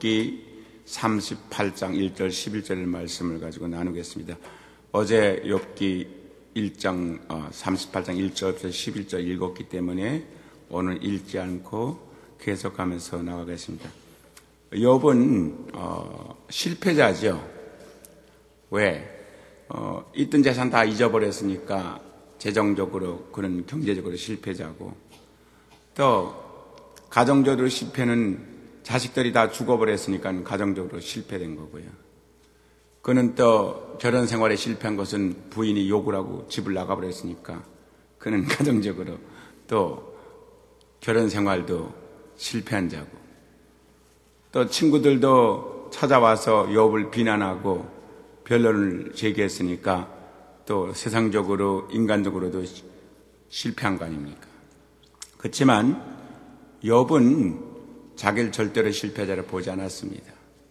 욥기 38장 1절 11절 말씀을 가지고 나누겠습니다. 어제 욥기 1장 38장 1절부터 11절 읽었기 때문에 오늘 읽지 않고 계속하면서 나가겠습니다. 욥은 실패자죠. 왜? 있던 재산 다 잊어버렸으니까 재정적으로 그런 경제적으로 실패자고, 또 가정적으로 실패는 자식들이 다 죽어버렸으니까 가정적으로 실패된 거고요. 그는 또 결혼 생활에 실패한 것은 부인이 욕을 하고 집을 나가버렸으니까 그는 가정적으로 또 결혼 생활도 실패한 자고, 또 친구들도 찾아와서 욥을 비난하고 변론을 제기했으니까 또 세상적으로 인간적으로도 실패한 거 아닙니까? 그렇지만 욥은 자기를 절대로 실패자로 보지 않았습니다.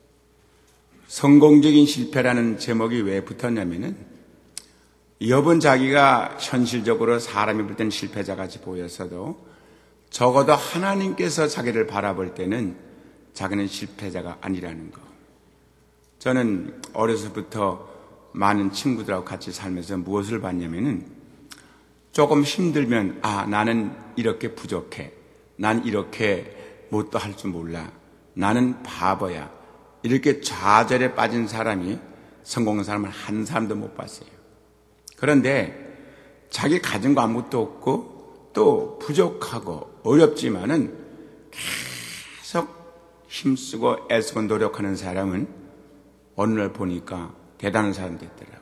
성공적인 실패라는 제목이 왜 붙었냐면은, 욥은 자기가 현실적으로 사람이 볼 때는 실패자같이 보였어도 적어도 하나님께서 자기를 바라볼 때는 자기는 실패자가 아니라는 거. 저는 어려서부터 많은 친구들하고 같이 살면서 무엇을 봤냐면은, 조금 힘들면 나는 이렇게 부족해, 난 이렇게 뭣도 할 줄 몰라, 나는 바보야, 이렇게 좌절에 빠진 사람이 성공한 사람을 한 사람도 못 봤어요. 그런데 자기 가진 거 아무것도 없고 또 부족하고 어렵지만은 계속 힘쓰고 애쓰고 노력하는 사람은 어느 날 보니까 대단한 사람이 됐더라고요.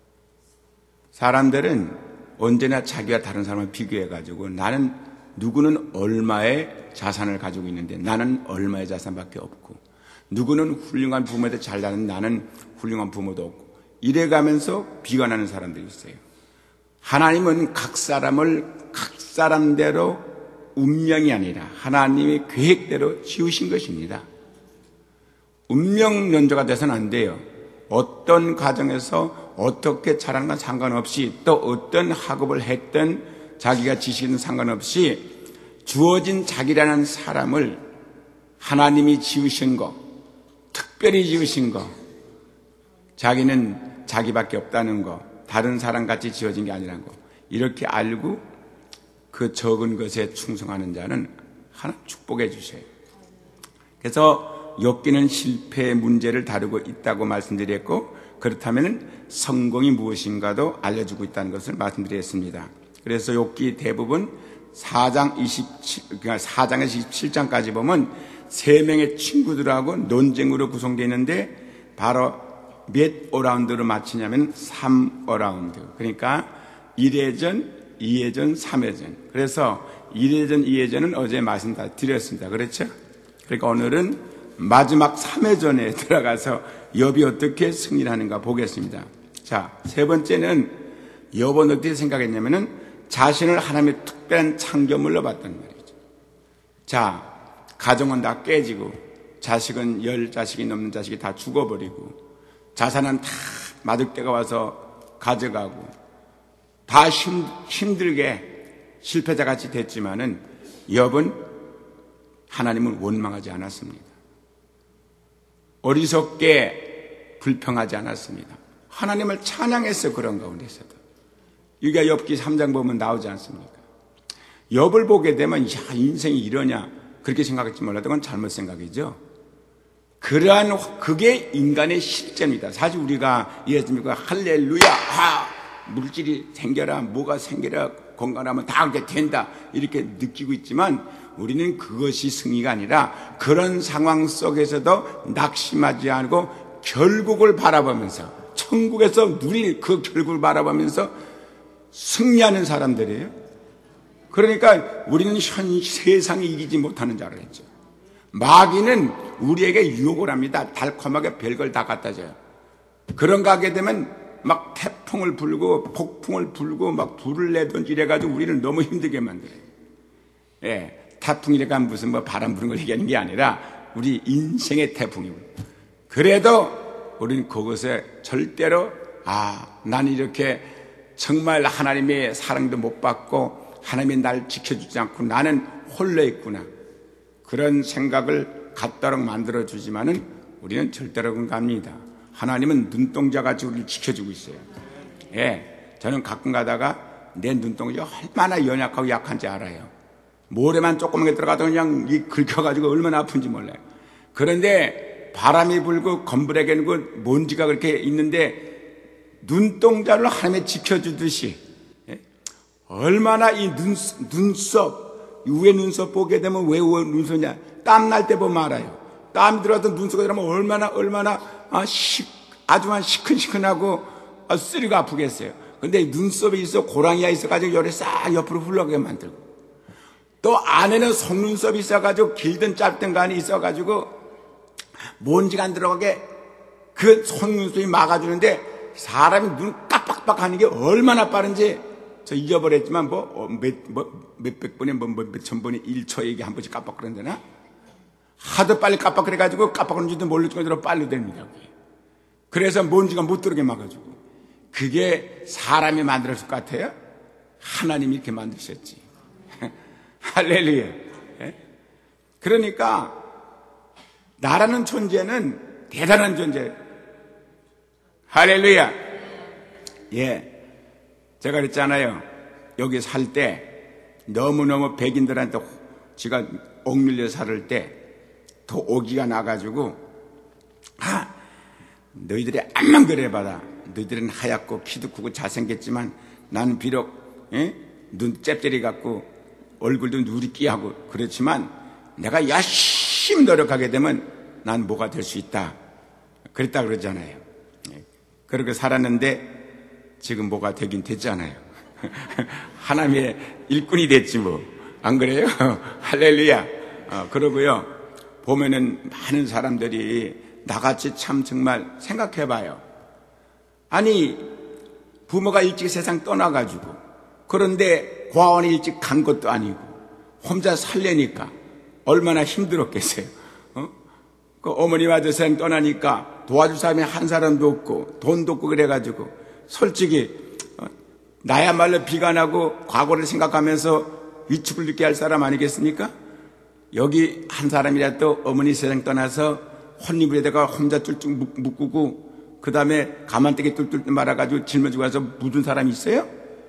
사람들은 언제나 자기와 다른 사람을 비교해가지고, 나는 누구는 얼마의 자산을 가지고 있는데 나는 얼마의 자산밖에 없고, 누구는 훌륭한 부모한테 잘나는 나는 훌륭한 부모도 없고, 이래가면서 비관하는 사람들이 있어요. 하나님은 각 사람을 각 사람대로 운명이 아니라 하나님의 계획대로 지으신 것입니다. 운명 논조가 돼서는 안 돼요. 어떤 가정에서 어떻게 자라는 건 상관없이, 또 어떤 학업을 했든 자기가 지식은 상관없이 주어진 자기라는 사람을 하나님이 지으신 거, 특별히 지으신 거, 자기는 자기밖에 없다는 거, 다른 사람같이 지어진 게 아니라는 거, 이렇게 알고 그 적은 것에 충성하는 자는 하나님 축복해 주셔요. 그래서 욥기는 실패의 문제를 다루고 있다고 말씀드렸고, 그렇다면 성공이 무엇인가도 알려주고 있다는 것을 말씀드렸습니다. 그래서 욥기 대부분 4장에서 27장까지 보면 3명의 친구들하고 논쟁으로 구성되어 있는데, 바로 몇 어라운드로 마치냐면 3어라운드. 그러니까 1회전, 2회전, 3회전. 그래서 1회전, 2회전은 어제 말씀 다 드렸습니다. 그렇죠? 그러니까 오늘은 마지막 3회전에 들어가서 욥이 어떻게 승리를 하는가 보겠습니다. 자, 세 번째는 욥은 어떻게 생각했냐면은 자신을 하나님의 특별한 창조물로 봤단 말이죠. 자, 가정은 다 깨지고, 자식은 10자식이 넘는 자식이 다 죽어버리고, 자산은 다 마득대가 와서 가져가고, 다 힘들게 실패자같이 됐지만은 욥은 하나님을 원망하지 않았습니다. 어리석게 불평하지 않았습니다. 하나님을 찬양했어. 그런 가운데서도. 이게 욥기 3장 보면 나오지 않습니까? 욥을 보게 되면 인생이 이러냐 그렇게 생각할지 몰라도 그건 잘못 생각이죠. 그게 인간의 실제입니다. 사실 우리가 예수님과 할렐루야, 물질이 생겨라, 뭐가 생겨라, 건강하면 다 그렇게 된다, 이렇게 느끼고 있지만, 우리는 그것이 승리가 아니라 그런 상황 속에서도 낙심하지 않고 결국을 바라보면서, 천국에서 누릴 그 결국을 바라보면서 승리하는 사람들이에요. 그러니까 우리는 세상에 이기지 못하는 자를 했죠. 마귀는 우리에게 유혹을 합니다. 달콤하게 별걸 다 갖다 줘요. 그런가 하게 되면 막 태풍을 불고 폭풍을 불고 막 불을 내든지 이래가지고 우리를 너무 힘들게 만들어요. 태풍이라가 무슨 바람 부는 걸 얘기하는 게 아니라 우리 인생의 태풍이고, 그래도 우리는 그것에 절대로 나는 이렇게 정말 하나님의 사랑도 못 받고 하나님이 날 지켜주지 않고 나는 홀로 있구나, 그런 생각을 갖도록 만들어주지만은 우리는 절대로 그런 거 아닙니다. 하나님은 눈동자같이 우리를 지켜주고 있어요. 예, 저는 가끔 가다가 내 눈동자가 얼마나 연약하고 약한지 알아요. 모래만 조그맣게 들어가도 그냥 긁혀가지고 얼마나 아픈지 몰라요. 그런데 바람이 불고 건물에게는 그 먼지가 그렇게 있는데 눈동자를 하나님이 지켜주듯이, 예? 얼마나 이 눈썹, 위에 눈썹 보게 되면 왜 눈썹이냐? 땀 날 때 보면 알아요. 땀 들어서 눈썹이 들어가면 얼마나 아주만 시큰시큰하고 쓰리고 아프겠어요. 근데 눈썹이 있어, 고랑이가 있어가지고 열이 싹 옆으로 흘러가게 만들고, 또 안에는 속눈썹이 있어가지고 길든 짧든 간에 있어가지고 먼지가 안 들어가게 그 속눈썹이 막아주는데, 사람이 눈 깜빡깜빡하는 게 얼마나 빠른지 저 잊어버렸지만 몇백 번에 몇천 번에 1초에 이게 한 번씩 깜빡거린다나? 하도 빨리 깜빡거려가지고 깜빡거리는지도 모를 정도로 빨리 됩니다. 그래서 먼지가 못 들어오게 막아주고. 그게 사람이 만들었을 것 같아요? 하나님이 이렇게 만드셨지. 할렐루야. 그러니까 나라는 존재는 대단한 존재. 할렐루야. 예. 제가 그랬잖아요. 여기 살 때 너무너무 백인들한테 지가 억눌려 살을 때 더 오기가 나가지고, 너희들이 암만 그래봐라. 너희들은 하얗고 키도 크고 잘생겼지만 나는 비록 눈 짭짤이 같고 얼굴도 누리끼하고 그렇지만 내가 열심히 노력하게 되면 난 뭐가 될 수 있다. 그랬다 그러잖아요. 그렇게 살았는데 지금 뭐가 되긴 됐잖아요. 하나님의 일꾼이 됐지 뭐. 안 그래요? 할렐루야. 그러고요. 보면은 많은 사람들이 나같이 참 정말 생각해봐요. 아니, 부모가 일찍 세상 떠나가지고, 그런데 고아원에 일찍 간 것도 아니고 혼자 살려니까 얼마나 힘들었겠어요. 그 어머니 아들 떠나니까 도와줄 사람이 한 사람도 없고 돈도 없고 그래가지고 솔직히 나야말로 비관하고 과거를 생각하면서 위축을 느끼게 할 사람 아니겠습니까? 여기 한 사람이라도 어머니 세상 떠나서 혼입에다가 혼자 뚫쭉 묶고 그 다음에 가만뜨게 뚫뚫 말아가지고 짊어지고 와서 묻은 사람이 있어요?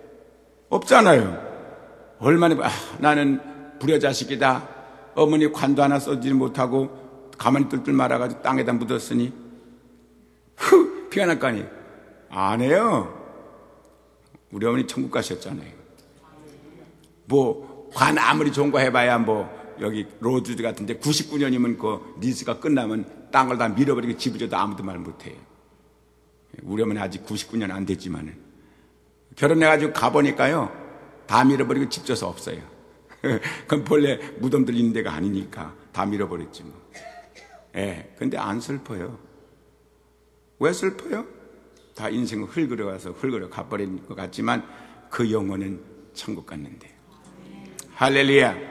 없잖아요. 얼마나 나는 불효자식이다. 어머니 관도 하나 써주지 못하고 가만히 뚫뚫 말아가지고 땅에다 묻었으니 피가 날 거 아니에요. 안 해요. 우리 어머니 천국 가셨잖아요. 뭐 관 아무리 좋은 거 해봐야 뭐 여기 로즈주 같은데 99년이면 그 리스가 끝나면 땅을 다 밀어버리고 집을 줘도 아무도 말 못해요. 우리 어머니 아직 99년 안 됐지만은 결혼해가지고 가보니까요 다 밀어버리고 집 줘서 없어요. 그건 본래 무덤들 있는 데가 아니니까 다 밀어버렸지 뭐. 예, 근데 안 슬퍼요. 왜 슬퍼요? 다 인생을 흘거려가서 흘거려 가버린 것 같지만 그 영혼은 천국 갔는데. 할렐루야.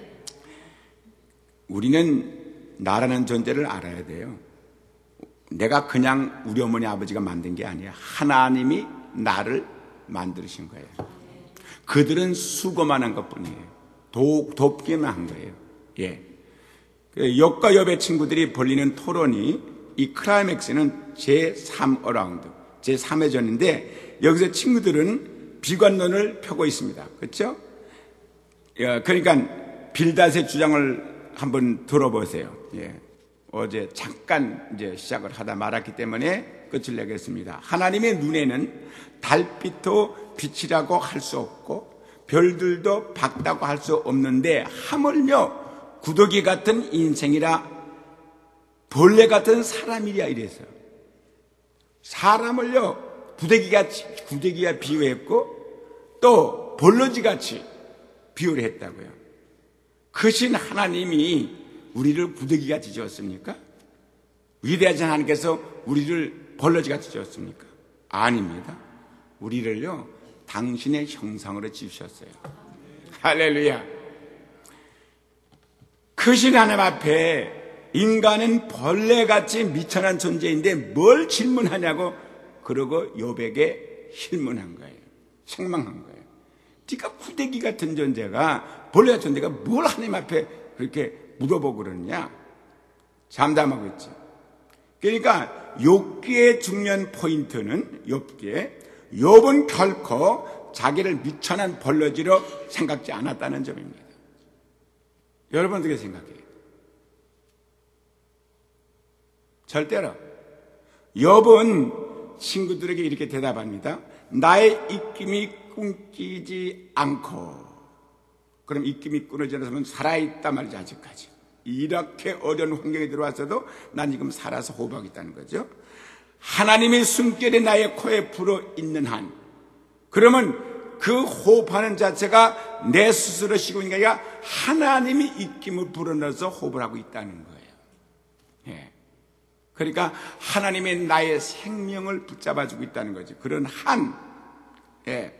우리는 나라는 존재를 알아야 돼요. 내가 그냥 우리 어머니 아버지가 만든 게 아니야. 하나님이 나를 만드신 거예요. 그들은 수고만 한 것뿐이에요. 돕기만 한 거예요. 예. 욥과 욥의 친구들이 벌리는 토론이 이 클라이맥스는 제3어라운드, 제3회전인데 여기서 친구들은 비관론을 펴고 있습니다. 그렇죠? 그러니까 빌닷의 주장을 한번 들어보세요. 예. 어제 잠깐 이제 시작을 하다 말았기 때문에 끝을 내겠습니다. 하나님의 눈에는 달빛도 빛이라고 할 수 없고 별들도 밝다고 할 수 없는데 하물며 구더기 같은 인생이라 벌레 같은 사람이랴 이래서 사람을요 구더기가 비유했고 또 벌러지같이 비유를 했다고요. 크신 하나님이 우리를 구더기같이 지었습니까? 위대하신 하나님께서 우리를 벌러지같이 지었습니까? 아닙니다. 우리를요 당신의 형상으로 지으셨어요. 할렐루야. 크신 하나님 앞에 인간은 벌레같이 미천한 존재인데 뭘 질문하냐고 그러고 욥에게 질문한 거예요. 책망한 거예요. 네가 구더기 같은 존재가 벌레 같은 존재가 뭘 하나님 앞에 그렇게 물어보고 그러느냐. 잠잠하고 있지. 그러니까 욥기의 중요한 포인트는 욥은 결코 자기를 미천한 벌러지로 생각지 않았다는 점입니다. 여러분 어떻게 생각해요? 절대로. 욥은 친구들에게 이렇게 대답합니다. 나의 입김이 끊기지 않고. 그럼 입김이 끊어지는 사람은 살아있단 말이지 아직까지. 이렇게 어려운 환경에 들어왔어도 난 지금 살아서 호흡하고 있다는 거죠. 하나님의 숨결이 나의 코에 불어있는 한, 그러면 그 호흡하는 자체가 내 스스로 쉬고 있는 게 아니라 하나님이 입김을 불어넣어서 호흡을 하고 있다는 거예요. 예. 그러니까 하나님의 나의 생명을 붙잡아주고 있다는 거죠. 그런 한, 예.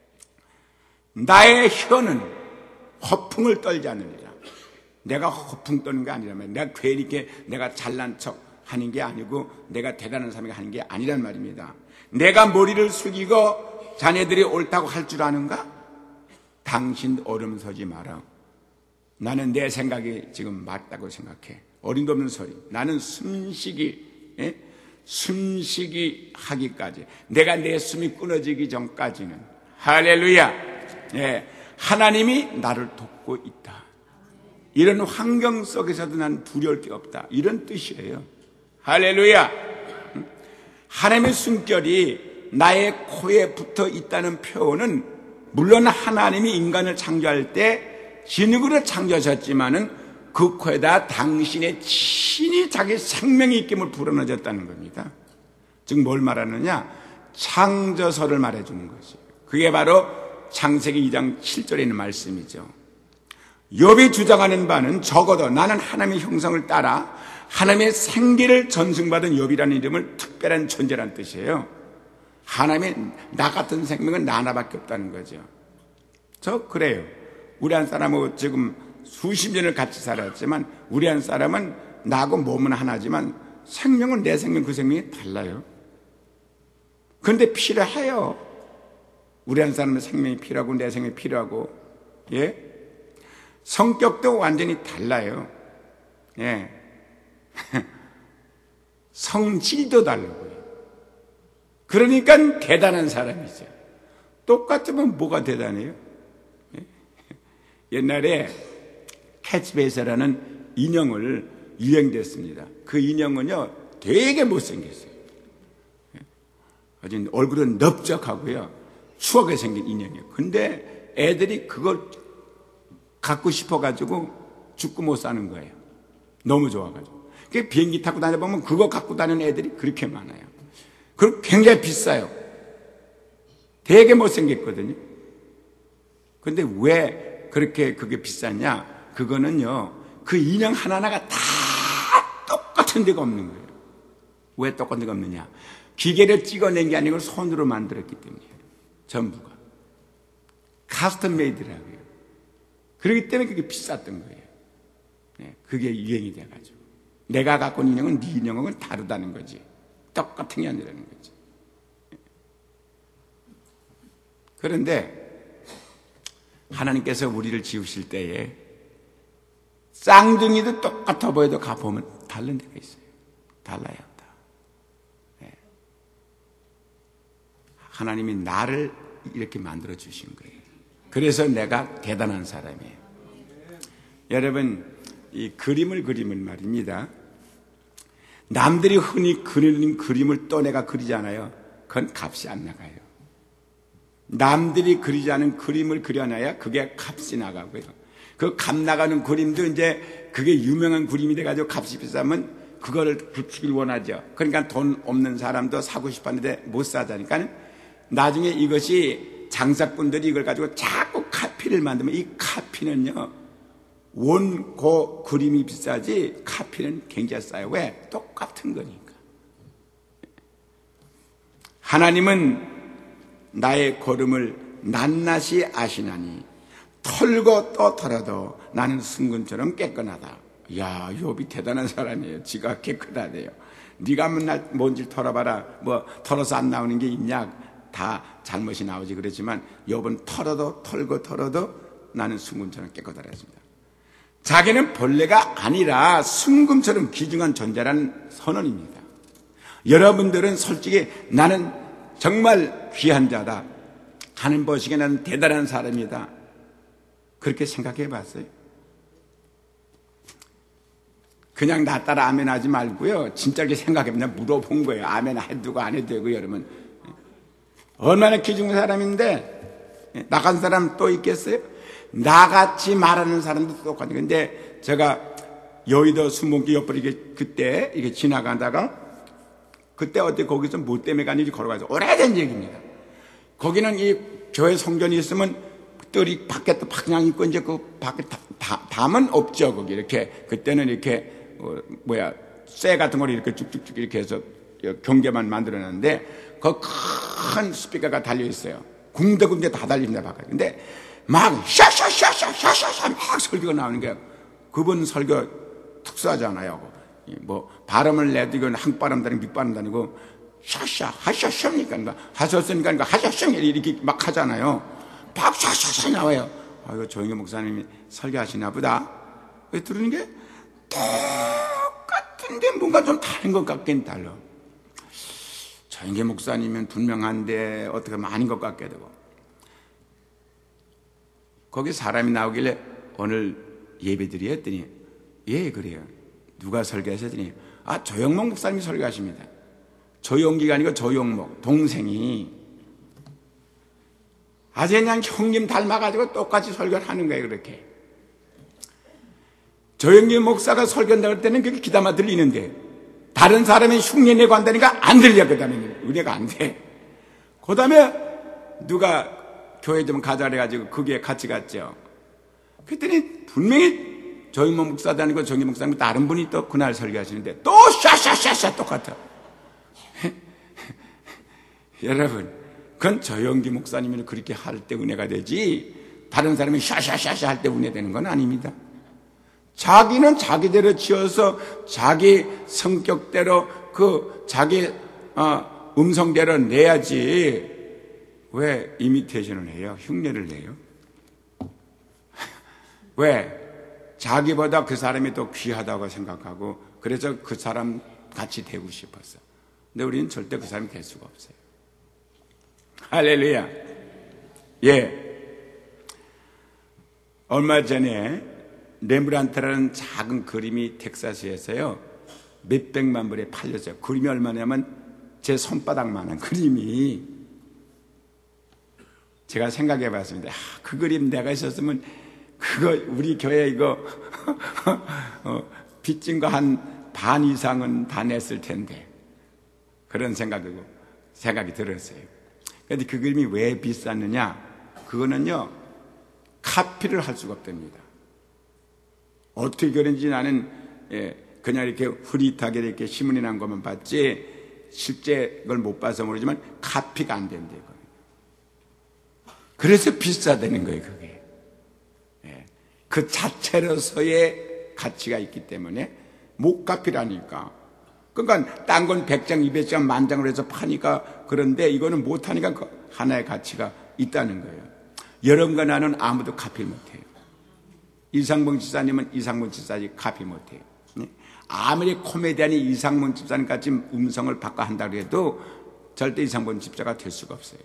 나의 혀는 허풍을 떨지 않으리라. 내가 허풍 떠는 게 아니라면, 내가 괜히 이렇게 내가 잘난 척 하는 게 아니고 내가 대단한 사람이 하는 게 아니란 말입니다. 내가 머리를 숙이고 자네들이 옳다고 할 줄 아는가? 당신 얼음 서지 마라. 나는 내 생각이 지금 맞다고 생각해. 어림도 없는 소리. 나는 숨쉬기 하기까지, 내가 내 숨이 끊어지기 전까지는, 할렐루야, 예, 하나님이 나를 돕고 있다. 이런 환경 속에서도 난 두려울 게 없다. 이런 뜻이에요. 할렐루야. 하나님의 숨결이 나의 코에 붙어 있다는 표현은, 물론 하나님이 인간을 창조할 때 진흙으로 창조하셨지만은 그 코에다 당신의 친히 자기 생명의 입김을 불어넣어줬다는 겁니다. 즉 뭘 말하느냐? 창조서를 말해주는 것이에요. 그게 바로 창세기 2장 7절에 있는 말씀이죠. 욥이 주장하는 바는 적어도 나는 하나님의 형상을 따라 하나님의 생기를 전승받은 욥이라는 이름을 특별한 존재라는 뜻이에요. 하나님의 나 같은 생명은 나 하나밖에 없다는 거죠. 저 그래요. 우리 한 사람은 지금 수십 년을 같이 살았지만 우리 한 사람은 나하고 몸은 하나지만 생명은 내 생명 그 생명이 달라요. 그런데 필요해요. 우리 한 사람은 생명이 필요하고 내 생명이 필요하고, 예? 성격도 완전히 달라요. 예. 성질도 다르고요. 그러니까 대단한 사람이죠. 똑같으면 뭐가 대단해요? 예? 옛날에 캐치베이스라는 인형을 유행됐습니다. 그 인형은요 되게 못생겼어요. 아주 얼굴은 넓적하고요 추하게 생긴 인형이에요. 근데 애들이 그걸 갖고 싶어가지고 죽고 못 사는 거예요. 너무 좋아가지고. 비행기 타고 다녀보면 그거 갖고 다니는 애들이 그렇게 많아요. 그리고 굉장히 비싸요. 되게 못생겼거든요. 근데 왜 그렇게 그게 비쌌냐? 그거는요 그 인형 하나하나가 다 똑같은 데가 없는 거예요. 왜 똑같은 데가 없느냐? 기계를 찍어낸 게 아니고 손으로 만들었기 때문이에요. 전부가 카스텀 메이드라고요. 그렇기 때문에 그게 비쌌던 거예요. 네, 그게 유행이 돼가지고 내가 갖고 있는 인형은 네 인형하고는 다르다는 거지. 똑같은 게 아니라는 거지. 그런데 하나님께서 우리를 지으실 때에 쌍둥이도 똑같아 보여도 가보면 다른 데가 있어요. 달라요. 다. 네. 하나님이 나를 이렇게 만들어 주신 거예요. 그래서 내가 대단한 사람이에요. 여러분, 이 그림을 그리면 말입니다. 남들이 흔히 그리는 그림을 또 내가 그리잖아요. 그건 값이 안 나가요. 남들이 그리지 않은 그림을 그려놔야 그게 값이 나가고요. 그 값 나가는 그림도 이제 그게 유명한 그림이 돼가지고 값이 비싸면 그거를 붙이길 원하죠. 그러니까 돈 없는 사람도 사고 싶었는데 못 사자니까 나중에 이것이 장사꾼들이 이걸 가지고 자꾸 카피를 만들면 이 카피는요 원고 그림이 비싸지 카피는 굉장히 싸요. 왜? 똑같은 거니까. 하나님은 나의 걸음을 낱낱이 아시나니 털고 또 털어도 나는 순금처럼 깨끗하다. 야, 욥이 대단한 사람이에요. 지가 깨끗하대요. 네가 맨날 뭔지 털어봐라. 뭐 털어서 안 나오는 게 있냐? 다 잘못이 나오지. 그렇지만 욥은 털어도 털고 털어도 나는 순금처럼 깨끗하다 했습니다. 자기는 벌레가 아니라 순금처럼 귀중한 존재라는 선언입니다. 여러분들은 솔직히 나는 정말 귀한 자다, 하는 보시기에 나는 대단한 사람이다, 그렇게 생각해 봤어요? 그냥 나 따라 아멘 하지 말고요, 진짜 이렇게 생각해보면 물어본 거예요. 아멘 해두고 안 해도 되고. 여러분 얼마나 귀중한 사람인데 나간 사람 또 있겠어요? 나같이 말하는 사람도 똑같아요. 근데 제가 여의도 순복기 옆으로 그때 이렇게 지나가다가 그때 어디 거기서 뭐 때문에 갔는지 걸어가서 오래된 얘기입니다. 거기는 이 교회 성전이 있으면 뜰이 밖에 또 그냥 있고 이제 그 밖에 담은 없죠. 거기 이렇게 그때는 이렇게 쇠 같은 걸 이렇게 쭉쭉쭉 이렇게 해서 경계만 만들어놨는데 그 큰 스피커가 달려 있어요. 군데군데 다 달립니다. 바깥에. 근데 막 샤샤샤샤샤샤 막 설교가 나오는 거예요. 그분 설교 특수하잖아요. 뭐 발음을 내도 이건 한바람 다니고 밑바람 다니고 샤샤 하샤샤니까 하셨으니까 하샤샤 이렇게 막 하잖아요. 막 샤샤샤 나와요. 아이고 조영기 목사님이 설교하시나 보다. 들으는 게 똑같은데 뭔가 좀 다른 것 같긴 달라. 조영기 목사님은 분명한데 어떻게 하면 아닌 것 같게 되고. 거기 사람이 나오길래 오늘 예배드리 했더니 예 그래요. 누가 설교하셨더니 조영목 목사님이 설교하십니다. 조영기가 아니고 조영목 동생이 아주 그냥 형님 닮아가지고 똑같이 설교를 하는 거예요. 그렇게 조영기 목사가 설교한다고 할 때는 그게 귀담아 들리는데 다른 사람이 흉내내고 한다니까 안 들려. 그 다음에 은혜가 안 돼. 그 다음에 누가 교회 좀 가자 그래가지고 그게 같이 갔죠. 그랬더니 분명히 조영목 목사도 아니고 정기 목사님 다른 분이 또 그날 설교하시는데 또 샤샤샤샤 똑같아. 여러분 그건 조영기 목사님이 그렇게 할 때 은혜가 되지 다른 사람이 샤샤샤샤 할 때 은혜 되는 건 아닙니다. 자기는 자기대로 지어서 자기 성격대로 그 자기 음성대로 내야지 왜 이미테이션을 해요? 흉내를 내요? 왜? 자기보다 그 사람이 더 귀하다고 생각하고 그래서 그 사람 같이 되고 싶었어. 근데 우리는 절대 그 사람이 될 수가 없어요. 할렐루야. 예. 얼마 전에 레므란트라는 작은 그림이 텍사스에서요 몇백만 불에 팔렸어요. 그림이 얼마냐면 제 손바닥만한 그림이. 제가 생각해 봤습니다. 그 그림 내가 있었으면 그거 우리 교회 이거 빚진 거 한 반 이상은 다 냈을 텐데 그런 생각이 들었어요. 그런데 그 그림이 왜 비쌌느냐? 그거는요 카피를 할 수가 없답니다. 어떻게 그런지 나는 그냥 이렇게 흐릿하게 이렇게 신문이 난 것만 봤지 실제 그걸 못 봐서 모르지만 카피가 안 된대요. 그래서 비싸다는 거예요. 그게 그 자체로서의 가치가 있기 때문에 못 카피라니까. 그러니까 딴 건 100장, 200장, 10,000장으로 해서 파니까 그런데 이거는 못하니까 그 하나의 가치가 있다는 거예요. 여러분과 나는 아무도 카피 못해요. 이상봉 집사님은 이상봉 집사님 카피 못해요. 아무리 코미디언이 이상봉 집사님 같이 음성을 바꿔 한다고 해도 절대 이상봉 집사가 될 수가 없어요.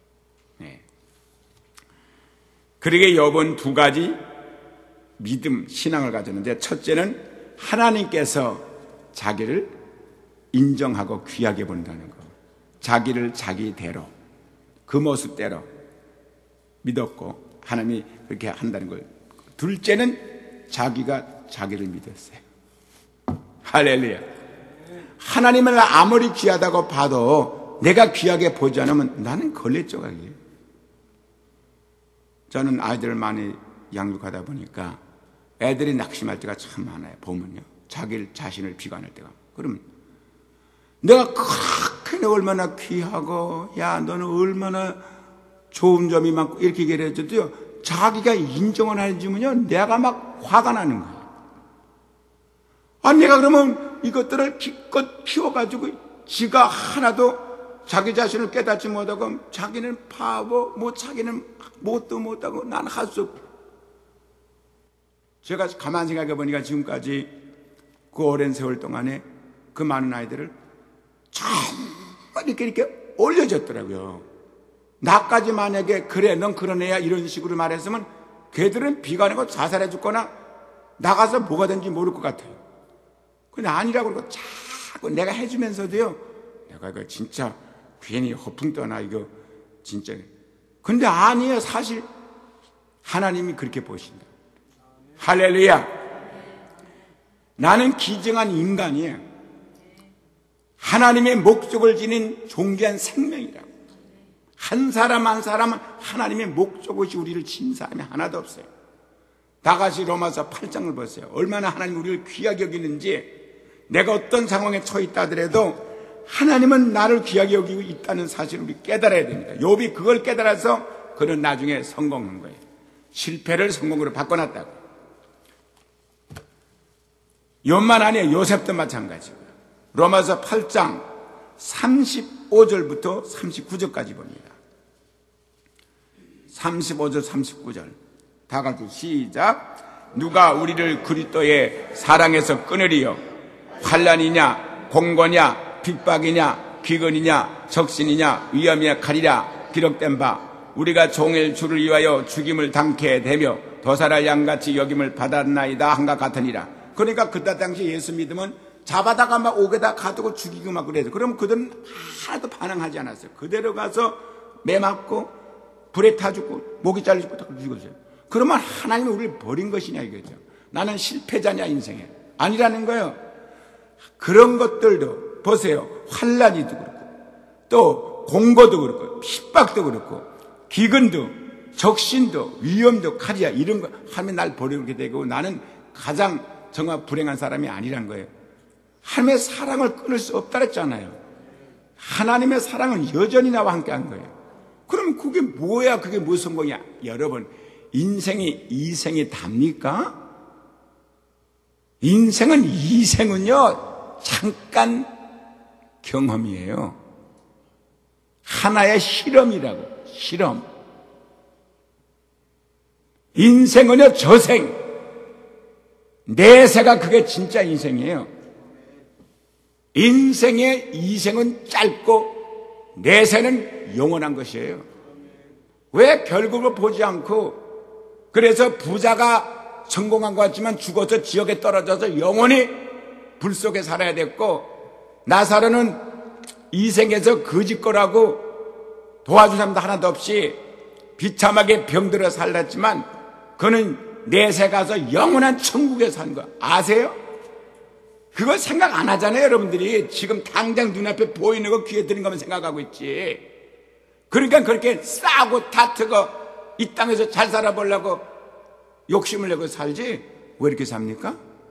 그러게 요번 두 가지 믿음, 신앙을 가졌는데 첫째는 하나님께서 자기를 인정하고 귀하게 본다는 것. 자기를 자기대로 그 모습대로 믿었고 하나님이 그렇게 한다는 걸. 둘째는 자기가 자기를 믿었어요. 할렐루야. 하나님을 아무리 귀하다고 봐도 내가 귀하게 보지 않으면 나는 걸레 조각이에요. 저는 아이들을 많이 양육하다 보니까 애들이 낙심할 때가 참 많아요. 보면요. 자기 자신을 비관할 때가. 그러면 내가 그렇게 얼마나 귀하고 야 너는 얼마나 좋은 점이 많고 이렇게 얘기를 해줘도요. 자기가 인정을 안 해주면요. 내가 막 화가 나는 거예요. 내가 그러면 이것들을 기껏 키워가지고 지가 하나도 자기 자신을 깨닫지 못하고 자기는 바보, 자기는 뭣도 못하고 난 할 수 없고 제가 가만히 생각해 보니까 지금까지 그 오랜 세월 동안에 그 많은 아이들을 정말 이렇게 올려줬더라고요. 나까지 만약에 그래 넌 그런 애야 이런 식으로 말했으면 걔들은 비관하고 자살해 죽거나 나가서 뭐가 된지 모를 것 같아요. 근데 아니라고 그러고 자꾸 내가 해주면서도요, 내가 이거 진짜 괜히 허풍 떠나 이거 진짜. 근데 아니에요. 사실 하나님이 그렇게 보신다. 할렐루야. 나는 기증한 인간이에요. 하나님의 목적을 지닌 존귀한 생명이라고. 한 사람 한 사람은 하나님의 목적 없이 우리를 진 사람이 하나도 없어요. 다같이 로마서 8장을 보세요. 얼마나 하나님 우리를 귀하게 여기는지. 내가 어떤 상황에 처했다 하더라도 하나님은 나를 귀하게 여기고 있다는 사실을 우리 깨달아야 됩니다. 욥이 그걸 깨달아서 그는 나중에 성공한 거예요. 실패를 성공으로 바꿔놨다고. 욥만 아니에요. 요셉도 마찬가지고요. 로마서 8장 35절부터 39절까지 봅니다. 35절 39절 다 같이 시작. 누가 우리를 그리스도의 사랑에서 끊으리요? 환난이냐 공고냐 핍박이냐 기근이냐 적신이냐 위험이냐 칼이라. 기록된 바 우리가 종일 주를 위하여 죽임을 당케 되며 도살할 양같이 여김을 받았나이다 한가 같으니라. 그러니까 그때 당시 예수 믿으면 잡아다가 막 옥에다 가두고 죽이고 막 그래요. 그러면 그들은 하나도 반항하지 않았어요. 그대로 가서 매 맞고 불에 타 죽고 목이 잘려 죽고 다 죽었어요. 그러면 하나님이 우리를 버린 것이냐 이거죠. 나는 실패자냐 인생에. 아니라는 거예요. 그런 것들도 보세요. 환난이도 그렇고 또 공고도 그렇고 핍박도 그렇고 기근도 적신도 위험도 칼이야 이런 거 하면 날 버리게 되고 나는 가장 정말 불행한 사람이 아니란 거예요. 하나님의 사랑을 끊을 수 없다 그랬잖아요. 하나님의 사랑은 여전히 나와 함께한 거예요. 그럼 그게 뭐야? 그게 무슨 성공이야? 여러분 인생이 이생이 답니까? 인생은 이생은요 잠깐 경험이에요. 하나의 실험이라고. 실험. 인생은요 저생. 내세가 그게 진짜 인생이에요. 인생의 이생은 짧고 내세는 영원한 것이에요. 왜 결국을 보지 않고 그래서 부자가 성공한 것 같지만 죽어서 지옥에 떨어져서 영원히 불 속에 살아야 됐고 나사로는 이 생에서 거짓거라고 도와준 사람도 하나도 없이 비참하게 병들어 살았지만 그는 내세 가서 영원한 천국에 산 거 아세요? 그걸 생각 안 하잖아요. 여러분들이 지금 당장 눈앞에 보이는 거 귀에 들은 것만 생각하고 있지. 그러니까 그렇게 싸우고 다투고 이 땅에서 잘 살아보려고 욕심을 내고 살지 왜 이렇게 삽니까?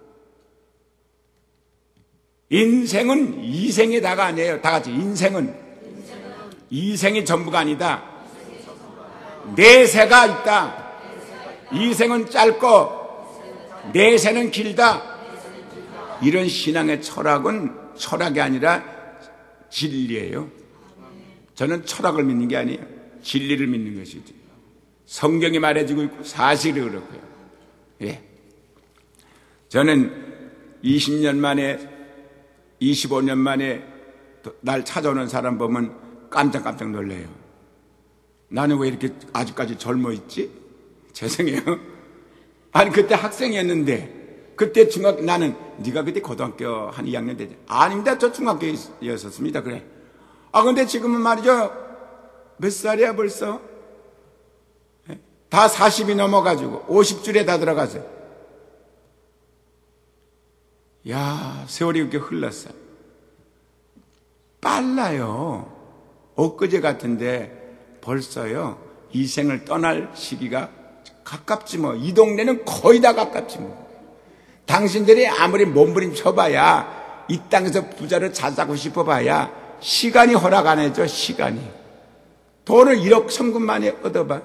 인생은 이생이 다가 아니에요. 다 같이 인생은 이생이 전부가 아니다. 내세가 있다. 이생은 짧고 내세는 길다. 이런 신앙의 철학은 철학이 아니라 진리예요. 저는 철학을 믿는 게 아니에요. 진리를 믿는 것이지. 성경이 말해주고 있고 사실이 그렇고요. 예. 저는 20년 만에 25년 만에 날 찾아오는 사람 보면 깜짝깜짝 놀래요. 나는 왜 이렇게 아직까지 젊어 있지? 죄송해요. 아니 그때 학생이었는데 그때 나는 네가 그때 고등학교 한 2학년 되지? 아닙니다. 저 중학교였었습니다. 그래. 근데 지금은 말이죠. 몇 살이야 벌써? 다 40이 넘어가지고 50줄에 다 들어가서 야 세월이 그렇게 흘렀어. 빨라요. 엊그제 같은데 벌써요 이 생을 떠날 시기가 가깝지 뭐. 이 동네는 거의 다 가깝지 뭐. 당신들이 아무리 몸부림쳐봐야 이 땅에서 부자를 잘 살고 싶어봐야 시간이 허락 안 해줘. 시간이. 돈을 1억 성금 만에 얻어봐.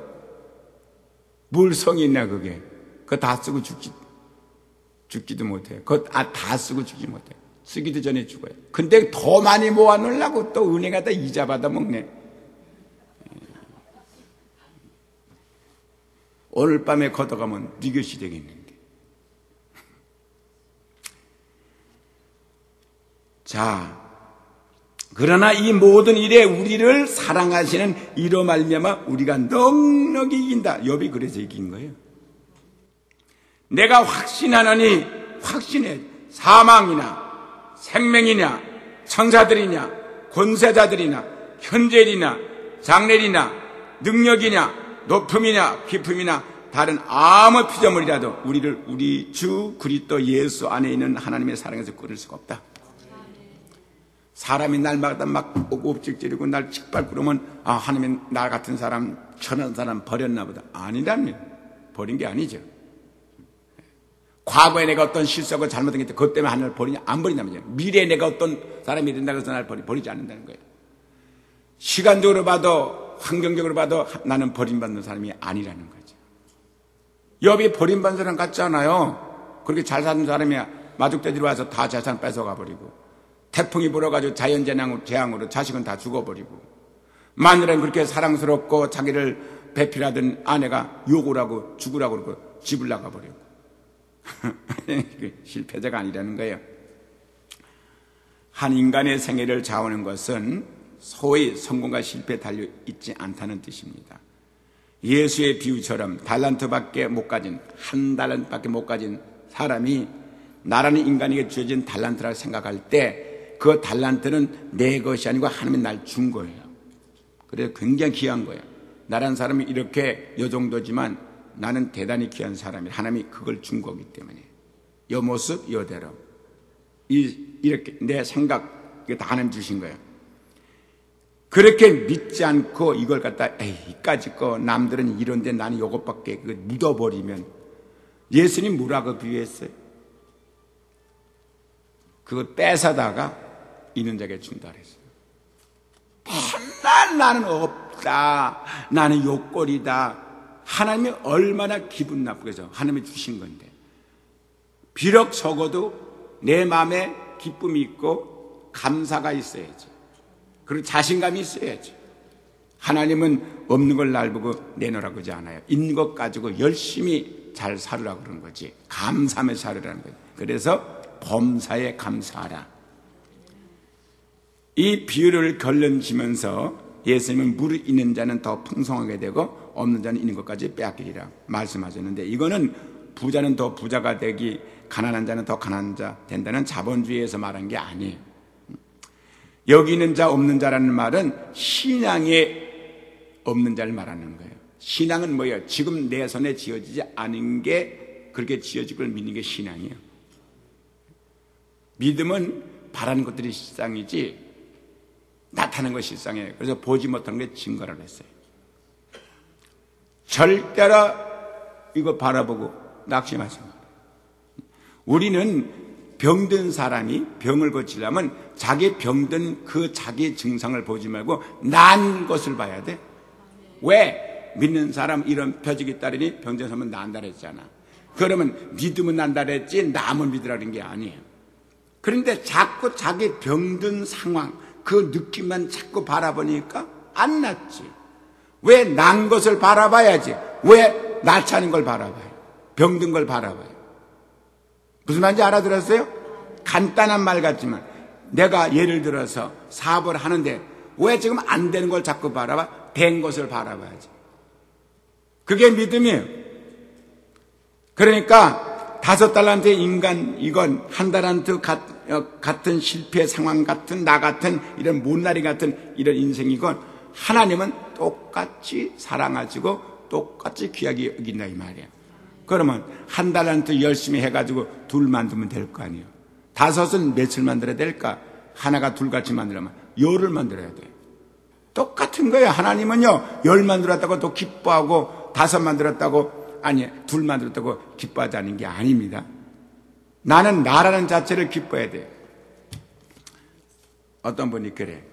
물성이 있나 그게. 그거 다 쓰고 죽지도 못해. 그거 다 쓰고 죽지 못해. 쓰기도 전에 죽어요. 근데 더 많이 모아놓으려고 또 은행에다 이자 받아 먹네. 오늘 밤에 걷어가면 네 것이 되겠는데. 자, 그러나 이 모든 일에 우리를 사랑하시는 이로 말미암아 우리가 넉넉히 이긴다. 욥이 그래서 이긴 거예요. 내가 확신하노니 확신해. 사망이나 생명이냐 천사들이냐 권세자들이나 현재일이나 장래일이나 능력이냐 높음이냐 깊음이나 다른 아무 피조물이라도 우리를 우리 주 그리스도 예수 안에 있는 하나님의 사랑에서 끊을 수가 없다. 사람이 날마다 막 옵직지르고 날 짓밟고 그러면 하나님이 나 같은 사람 천한 사람 버렸나 보다. 아니랍니다. 버린 게 아니죠. 과거에 내가 어떤 실수하고 잘못한 게 있다. 그것 때문에 하나님을 버리냐? 안 버린다는 거죠. 미래에 내가 어떤 사람이 된다고 해서 나를 버리지 않는다는 거예요. 시간적으로 봐도 환경적으로 봐도 나는 버림받는 사람이 아니라는 거죠. 욥이 버림받는 사람 같지 않아요. 그렇게 잘 사는 사람이 마족대들이 와서 다 재산 뺏어가 버리고 태풍이 불어가지고 자연재앙으로 자식은 다 죽어버리고 마누라는 그렇게 사랑스럽고 자기를 배필하던 아내가 욕을 하고 죽으라고 그러고 집을 나가버리고 실패자가 아니라는 거예요. 한 인간의 생애를 좌우하는 것은 소위 성공과 실패에 달려있지 않다는 뜻입니다. 예수의 비유처럼 달란트밖에 못 가진 한 달란트밖에 못 가진 사람이 나라는 인간에게 주어진 달란트라고 생각할 때 그 달란트는 내 것이 아니고 하나님이 날 준 거예요. 그래서 굉장히 귀한 거예요. 나라는 사람이 이렇게 요 정도지만 나는 대단히 귀한 사람이에요. 하나님이 그걸 준 거기 때문에 요 모습 요대로 이렇게 내 생각 이게 다 하나님 주신 거예요. 그렇게 믿지 않고 이걸 갖다 이까짓 거 남들은 이런데 나는 요것밖에 묻어버리면 예수님 뭐라고 비유했어요? 그걸 뺏어다가 있는 자에게 준다 그랬어요. 맨날 나는 없다, 나는 욕거리다. 하나님이 얼마나 기분 나쁘겠어. 하나님이 주신 건데 비록 적어도 내 마음에 기쁨이 있고 감사가 있어야지. 그리고 자신감이 있어야지. 하나님은 없는 걸 날 보고 내놓으라고 하지 않아요. 있는 것 가지고 열심히 잘 살으라고 그러는 거지. 감사하며 살으라는 거지. 그래서 범사에 감사하라. 이 비유를 결론지면서 예수님은 무릇 있는 자는 더 풍성하게 되고 없는 자는 있는 것까지 빼앗기리라 말씀하셨는데, 이거는 부자는 더 부자가 되기, 가난한 자는 더 가난한 자 된다는 자본주의에서 말한 게 아니에요. 여기 있는 자 없는 자라는 말은 신앙에 없는 자를 말하는 거예요. 신앙은 뭐예요? 지금 내 손에 지어지지 않은 게 그렇게 지어질 걸 믿는 게 신앙이에요. 믿음은 바라는 것들이 실상이지 나타나는 것이 실상이에요. 그래서 보지 못하는 게 증거라고 했어요. 절대로 이거 바라보고 낙심하지 마. 우리는 병든 사람이 병을 고치려면 자기 병든 그 자기 증상을 보지 말고 난 것을 봐야 돼. 왜? 믿는 사람 이런 표적이 따르니 병든 사람은 난다 그랬잖아. 그러면 믿으면 난다 그랬지 남은 믿으라는 게 아니에요. 그런데 자꾸 자기 병든 상황 그 느낌만 자꾸 바라보니까 안 낫지. 왜 난 것을 바라봐야지. 왜 낫지 않은 걸 바라봐요. 병든 걸 바라봐요. 무슨 말인지 알아들었어요? 간단한 말 같지만 내가 예를 들어서 사업을 하는데 왜 지금 안 되는 걸 자꾸 바라봐? 된 것을 바라봐야지. 그게 믿음이에요. 그러니까 5달란트 인간 이건 1달란트 같은 실패 상황 같은 나 같은 이런 못난이 같은 이런 인생이건 하나님은 똑같이 사랑하시고 똑같이 귀하게 여긴다 이 말이에요. 그러면 1달란트 열심히 해가지고 2 만들면 될 거 아니에요. 5은 몇을 만들어야 될까? 하나가 2같이 만들려면 10을 만들어야 돼요. 똑같은 거예요. 하나님은요 10 만들었다고 또 기뻐하고 5 만들었다고 아니 2 만들었다고 기뻐하지 않는 게 아닙니다. 나는 나라는 자체를 기뻐해야 돼요. 어떤 분이 그래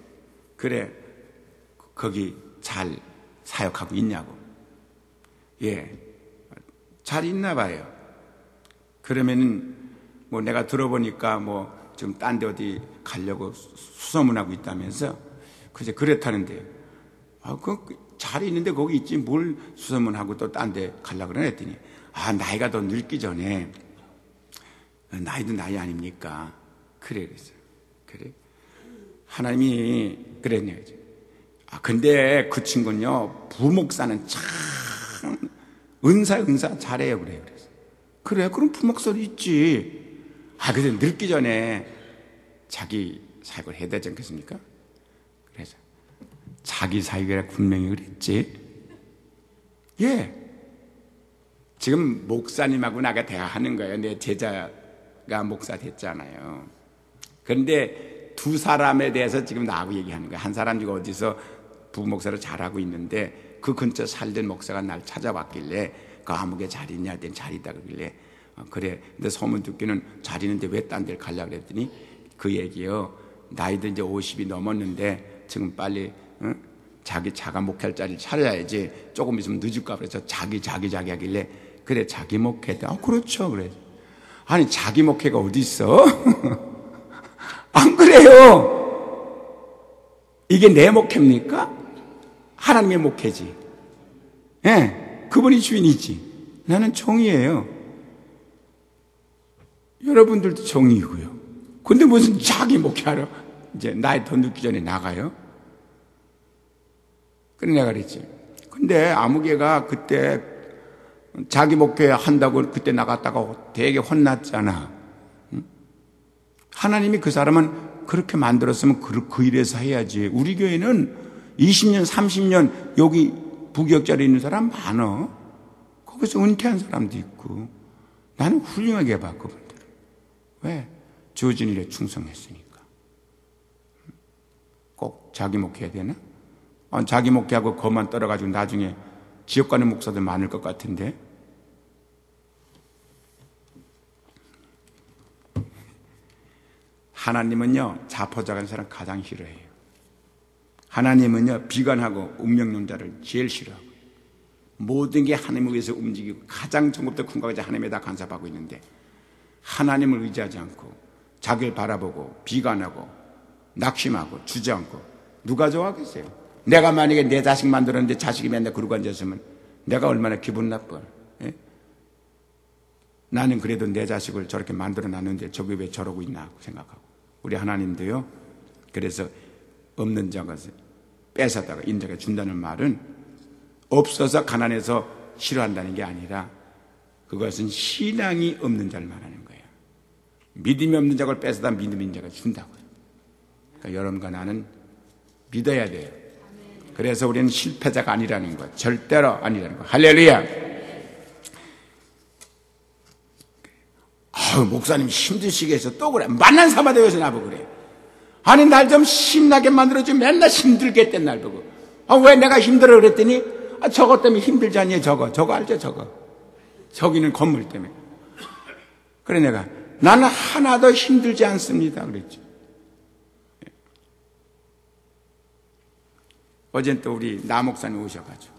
거기 잘 사역하고 있냐고. 예, 잘 있나 봐요. 그러면은 뭐 내가 들어보니까 뭐 좀 딴 데 어디 가려고 수소문하고 있다면서. 그제 그렇다는데 잘 있는데 거기 있지 뭘 수소문하고 또 딴 데 가려고 그러나 했더니 나이가 더 늙기 전에 나이도 나이 아닙니까? 그래 그랬어요. 그래. 하나님이 그랬네요. 근데 그 친구는요, 부목사는 참 은사 잘해요. 그래요. 그래, 그럼 부목사도 있지. 그래서 늙기 전에 자기 사역을 해야 되지 않겠습니까? 그래서 자기 사역이라 분명히 그랬지. 예. 지금 목사님하고 나가 대화하는 거예요. 내 제자가 목사 됐잖아요. 그런데 두 사람에 대해서 지금 나하고 얘기하는 거예요. 한 사람 지금 어디서 부목사를 잘하고 있는데 그 근처 살던 목사가 날 찾아왔길래 그 아무개 잘 있냐 했더니 잘 있다 그러길래 그래. 근데 소문 듣기는 잘 있는데 왜 딴 데를 가려고 그랬더니 그 얘기요. 나이도 이제 50이 넘었는데 지금 빨리 자기 자가 목회할 자리를 차려야지. 조금 있으면 늦을까 그래서 자기 하길래 그래 자기 목회. 그렇죠. 그래. 아니 자기 목회가 어디 있어? 안 그래요. 이게 내 목회입니까? 하나님의 목회지. 예, 그분이 주인이지. 나는 종이에요. 여러분들도 종이고요. 근데 무슨 자기 목회하러 이제 나이 더 늦기 전에 나가요? 그래 내가 그랬지. 근데 아무개가 그때 자기 목회 한다고 그때 나갔다가 되게 혼났잖아. 하나님이 그 사람은 그렇게 만들었으면 그 일에서 해야지. 우리 교회는 20년, 30년 여기 부교역자로 있는 사람 많어. 거기서 은퇴한 사람도 있고. 나는 훌륭하게 봐, 그분들. 왜? 주어진 일에 충성했으니까. 꼭 자기 목회해야 되나? 자기 목회하고 그것만 떨어가지고 나중에 지옥 가는 목사들 많을 것 같은데. 하나님은요, 자포자기한 사람 가장 싫어해요. 하나님은요, 비관하고 운명론자를 제일 싫어하고 모든 게 하나님을 위해서 움직이고 가장 전부터 큰 것까지 하나님에다 간섭하고 있는데 하나님을 의지하지 않고 자기를 바라보고 비관하고 낙심하고 주저앉고 누가 좋아하겠어요? 내가 만약에 내 자식 만들었는데 자식이 맨날 그러고 앉았으면 내가 얼마나 기분 나빠. 예? 나는 그래도 내 자식을 저렇게 만들어놨는데 저게 왜 저러고 있나 생각하고. 우리 하나님도요. 그래서 없는 자것을 뺏어다가 인자가 준다는 말은 없어서 가난해서 싫어한다는 게 아니라 그것은 신앙이 없는 자를 말하는 거예요. 믿음이 없는 자를 뺏어다 믿음 있는 자가 준다고요. 그러니까 여러분과 나는 믿어야 돼요. 그래서 우리는 실패자가 아니라는 것, 절대로 아니라는 것. 할렐루야. 목사님 힘드시게 해서 또 그래. 만난 사마다 여기서 나보고 그래. 아니 날 좀 신나게 만들어주면 맨날 힘들게 했대 날 보고. 왜 내가 힘들어 그랬더니 저것 때문에 힘들지 않니? 저거 알죠? 저기는 건물 때문에. 그래 내가 나는 하나도 힘들지 않습니다 그랬죠. 어젠 또 우리 나 목사님 오셔가지고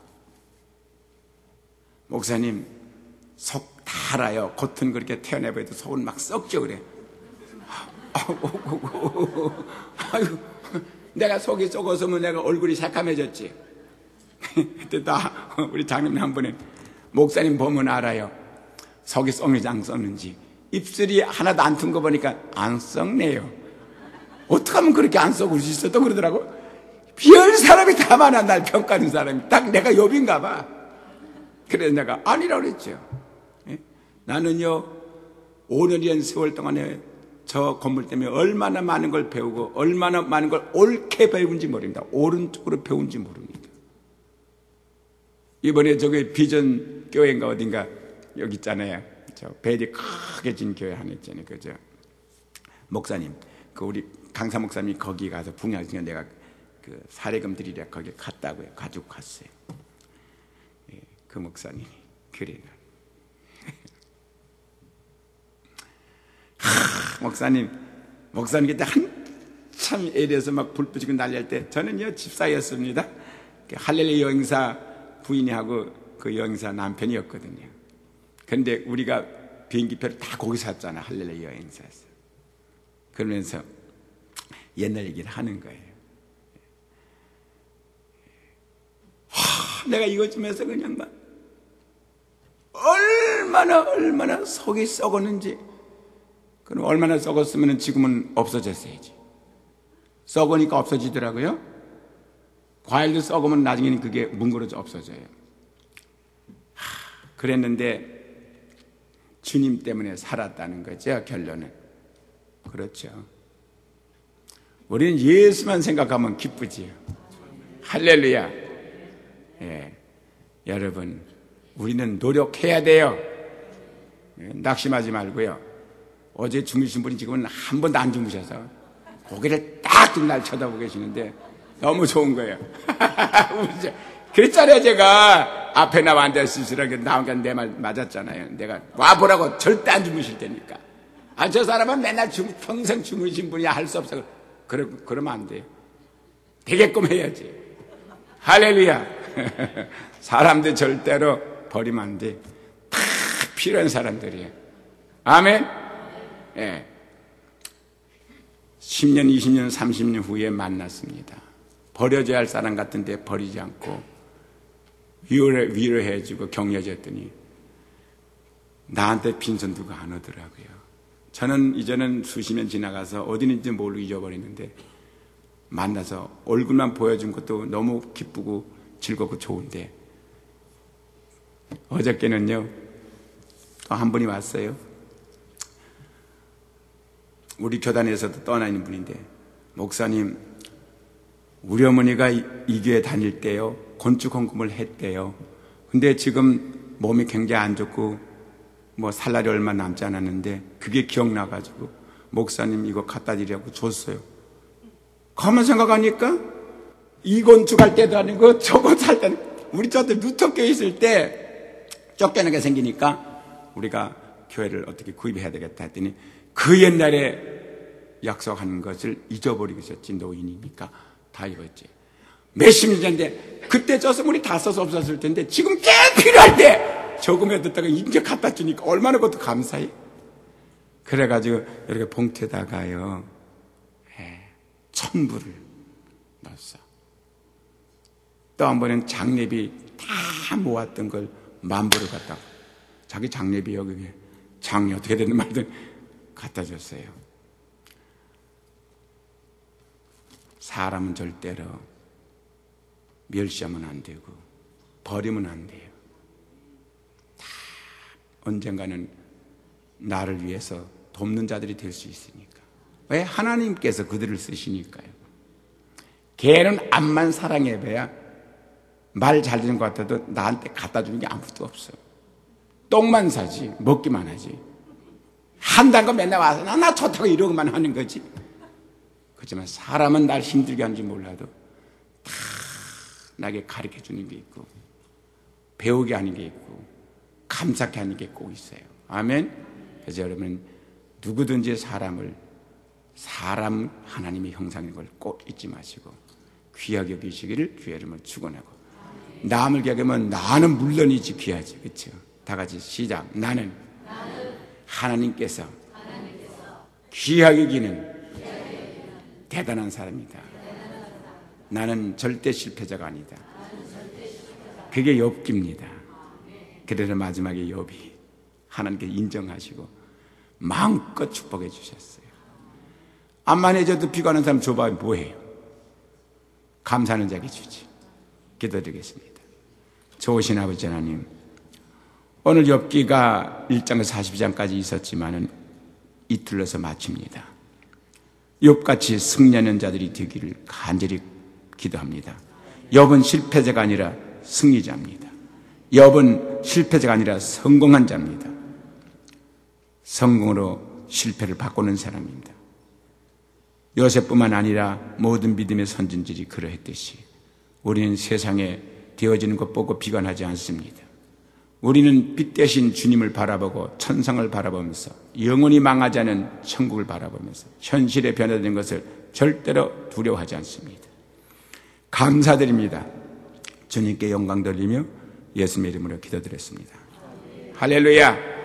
목사님 속 다 알아요. 겉은 그렇게 태어나봐도 속은 막 썩죠 그래. 아이고, 내가 속이 썩어서면 내가 얼굴이 새카매졌지. 그때 다 우리 장님 한 분은 목사님 보면 알아요. 속이 썩는지 안 썩는지. 입술이 하나도 안 튼 거 보니까 안 썩네요. 어떻게 하면 그렇게 안 썩을 수 있어? 또 그러더라고. 별 사람이 다 많아. 날 평가하는 사람이. 딱 내가 욥인가 봐. 그래서 내가 아니라고 그랬죠. 나는요 5년이란 세월 동안에 저 건물 때문에 얼마나 많은 걸 배우고 얼마나 많은 걸 옳게 배운지 모릅니다. 오른쪽으로 배운지 모릅니다. 이번에 저기 비전 교회인가 어딘가 여기 있잖아요. 저 벨이 크게 진 교회 하나 있잖아요. 그죠? 목사님, 그 우리 강사 목사님이 거기 가서 붕야중에 내가 그 사례금 드리려 거기 갔다고요. 가지고 갔어요. 예, 그 목사님이 그래요. 목사님 그때 한참 애려서 막 불 붙이고 난리할 때 저는요 집사였습니다. 할렐루야 여행사 부인이 하고 그 여행사 남편이었거든요. 그런데 우리가 비행기표를 다 거기서 샀잖아. 할렐루야 여행사에서. 그러면서 옛날 얘기를 하는 거예요. 내가 이것 좀 해서 그냥 막 얼마나 속이 썩었는지. 그럼 얼마나 썩었으면 지금은 없어졌어야지. 썩으니까 없어지더라고요. 과일도 썩으면 나중에는 그게 뭉그러져 없어져요. 그랬는데 주님 때문에 살았다는 거죠, 결론은. 그렇죠. 우리는 예수만 생각하면 기쁘지요. 할렐루야. 예. 여러분, 우리는 노력해야 돼요. 예. 낙심하지 말고요. 어제 주무신 분이 지금은 한 번도 안 주무셔서 고개를 딱 날 쳐다보고 계시는데 너무 좋은 거예요. 그랬잖아요. 제가 앞에 나와 앉아있으시라고 나오니까 내 말 맞았잖아요. 내가 와보라고. 절대 안 주무실 테니까. 저 사람은 맨날 평생 주무신 분이야. 할 수 없어. 그러면 안 돼요. 되게끔 해야지. 할렐루야. 사람들 절대로 버리면 안 돼. 다 필요한 사람들이에요. 아멘. 예. 10년, 20년, 30년 후에 만났습니다. 버려져야 할 사람 같은데 버리지 않고 위로해주고 격려해줬더니 나한테 빈손 두고 안 오더라고요. 저는 이제는 수십 년 지나가서 어디 있는지 모르고 잊어버리는데 만나서 얼굴만 보여준 것도 너무 기쁘고 즐겁고 좋은데 어저께는요 또 한 분이 왔어요. 우리 교단에서도 떠나 있는 분인데 목사님 우리 어머니가 이 교회 다닐 때요 건축 헌금을 했대요. 근데 지금 몸이 굉장히 안 좋고 뭐 살 날이 얼마 남지 않았는데 그게 기억나가지고 목사님 이거 갖다 드리라고 줬어요. 가만 생각하니까 이 건축할 때도 아니고 저거 살 때는 우리 저때 루터교회 있을 때 쫓겨나게 생기니까 우리가 교회를 어떻게 구입해야 되겠다 했더니 그 옛날에 약속한 것을 잊어버리고 있었지. 노인이니까 다 이거였지. 몇십 년 전인데 그때 줬으면 우리 다 써서 없었을 텐데 지금 제일 필요할 때 조금이라도 듣다가 이제 갖다 주니까 얼마나 그것도 감사해. 그래가지고 이렇게 봉투에다가요 1,000불을 넣었어. 또 한 번은 장례비 다 모았던 걸 10,000불을 갖다 자기 장례비요 그게 장례 어떻게 되는 말든 갖다 줬어요. 사람은 절대로 멸시하면 안 되고 버리면 안 돼요. 다 언젠가는 나를 위해서 돕는 자들이 될 수 있으니까. 왜? 하나님께서 그들을 쓰시니까요. 개는 암만 사랑해봐야 말 잘 듣는 것 같아도 나한테 갖다 주는 게 아무것도 없어요. 똥만 사지 먹기만 하지. 한다는 거 맨날 와서 나 좋다고 이러고만 하는 거지. 그렇지만 사람은 날 힘들게 하는지 몰라도 다 나에게 가르쳐 주는 게 있고 배우게 하는 게 있고 감사케 하는 게 꼭 있어요. 아멘. 그래서 여러분 누구든지 사람 하나님의 형상인 걸 꼭 잊지 마시고 귀하게 여기시기를 주의 이름으로 축원하고 남을 귀하게면 나는 물론이지 귀하지. 그렇죠? 다 같이 시작. 나는 하나님께서 귀하게 여기는 대단한 사람이다. 나는 절대 실패자가 아니다. 그게 욥기입니다. 그래서 마지막에 욥이 하나님께 인정하시고 마음껏 축복해 주셨어요. 암만 해줘도 비관하는 사람 줘봐 뭐해요? 감사하는 자에게 주지. 기도드리겠습니다. 좋으신 아버지 하나님, 오늘 욥기가 1장에서 42장까지 있었지만은 이틀러서 마칩니다. 욥같이 승리하는 자들이 되기를 간절히 기도합니다. 욥은 실패자가 아니라 승리자입니다. 욥은 실패자가 아니라 성공한 자입니다. 성공으로 실패를 바꾸는 사람입니다. 요셉뿐만 아니라 모든 믿음의 선진들이 그러했듯이 우리는 세상에 되어지는 것 보고 비관하지 않습니다. 우리는 빛 대신 주님을 바라보고 천상을 바라보면서 영원히 망하지 않은 천국을 바라보면서 현실에 변화된 것을 절대로 두려워하지 않습니다. 감사드립니다. 주님께 영광 돌리며 예수님의 이름으로 기도드렸습니다. 할렐루야.